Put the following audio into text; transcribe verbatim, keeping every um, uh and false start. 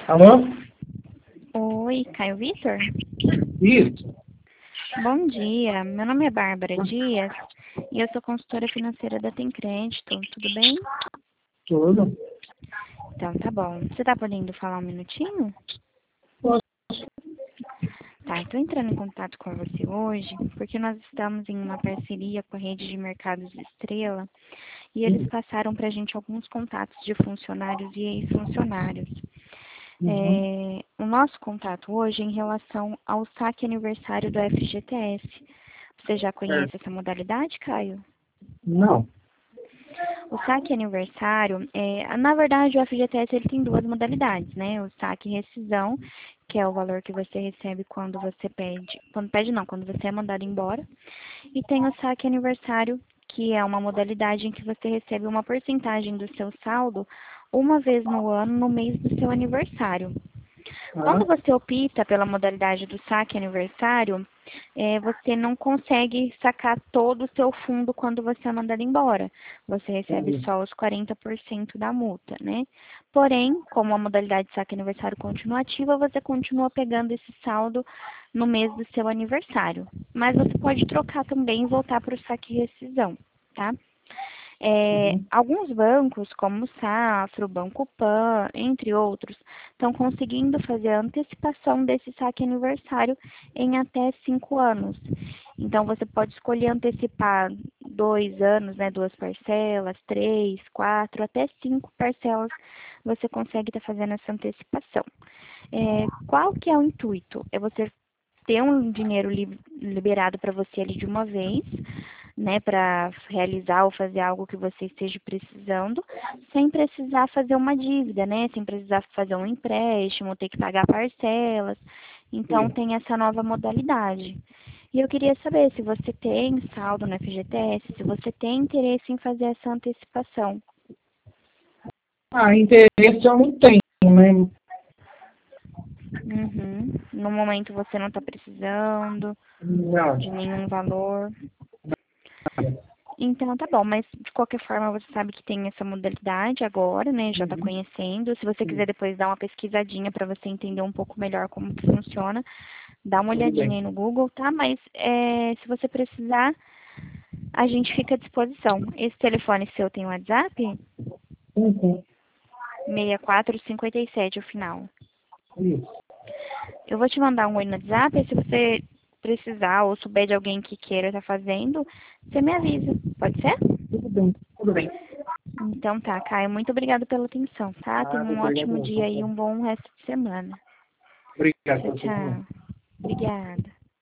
Alô? Oi, Caio Vitor? Isso. Bom dia, meu nome é Bárbara Dias e eu sou consultora financeira da Tem Crédito, tudo bem? Tudo. Então tá bom. Você tá podendo falar um minutinho? Posso? Tá, estou entrando em contato com você hoje porque nós estamos em uma parceria com a rede de mercados Estrela e eles passaram para a gente alguns contatos de funcionários e ex-funcionários. Uhum. É, o nosso contato hoje é em relação ao saque aniversário do F G T S. Você já Certo. conhece essa modalidade, Caio? Não. O saque aniversário, é, na verdade, o F G T S ele tem duas modalidades, né? O saque rescisão, que é o valor que você recebe quando você pede, quando pede não, quando você é mandado embora. E tem o saque aniversário, que é uma modalidade em que você recebe uma porcentagem do seu saldo uma vez no ano, no mês do seu aniversário. Ah, Quando você opta pela modalidade do saque aniversário, é, você não consegue sacar todo o seu fundo quando você é mandado embora. Você recebe entendi. só os quarenta por cento da multa, né? Porém, como a modalidade de saque aniversário continua ativa, você continua pegando esse saldo no mês do seu aniversário. Mas você pode trocar também e voltar para o saque rescisão, tá? É, Uhum. alguns bancos, como o Safra, o Banco Pan, entre outros, estão conseguindo fazer a antecipação desse saque aniversário em até cinco anos. Então, você pode escolher antecipar dois anos, né, duas parcelas, três, quatro, até cinco parcelas, você consegue estar fazendo essa antecipação. É, qual que é o intuito? É você ter um dinheiro li liberado para você ali de uma vez, né, para realizar ou fazer algo que você esteja precisando, sem precisar fazer uma dívida, né, sem precisar fazer um empréstimo, ter que pagar parcelas. Então, Sim. tem essa nova modalidade. E eu queria saber se você tem saldo no F G T S, se você tem interesse em fazer essa antecipação. Ah, interesse eu não tenho, né? Uhum. No momento você não está precisando Não. de nenhum valor. Então, tá bom, mas de qualquer forma você sabe que tem essa modalidade agora, né? Já tá Uhum. conhecendo. Se você quiser Sim. depois dar uma pesquisadinha para você entender um pouco melhor como que funciona, dá uma Tudo olhadinha bem. aí no Google, tá? Mas é, se você precisar, a gente fica à disposição. Esse telefone seu tem WhatsApp? Uhum. seis quatro cinco sete o final. Isso. Eu vou te mandar um oi no WhatsApp, e se você precisar ou souber de alguém que queira estar fazendo, você me avisa. Pode ser? Tudo bem. Tudo bem. Então tá, Caio, muito obrigada pela atenção, tá? Tenha Nada, um ótimo obrigado. dia e um bom resto de semana. Obrigado Tchau, por você também. tchau. Obrigada.